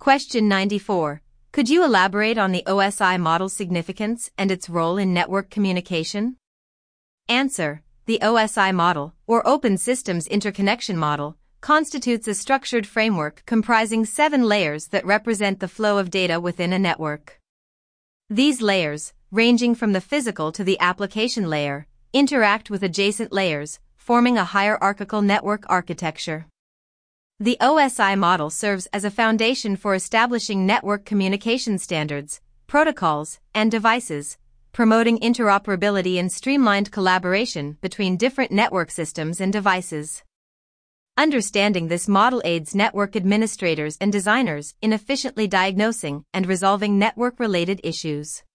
Question 94. Could you elaborate on the OSI model's significance and its role in network communication? Answer. The OSI model, or Open Systems Interconnection Model, constitutes a structured framework comprising 7 layers that represent the flow of data within a network. These layers, ranging from the physical to the application layer, interact with adjacent layers, forming a hierarchical network architecture. The OSI model serves as a foundation for establishing network communication standards, protocols, and devices, promoting interoperability and streamlined collaboration between different network systems and devices. Understanding this model aids network administrators and designers in efficiently diagnosing and resolving network-related issues.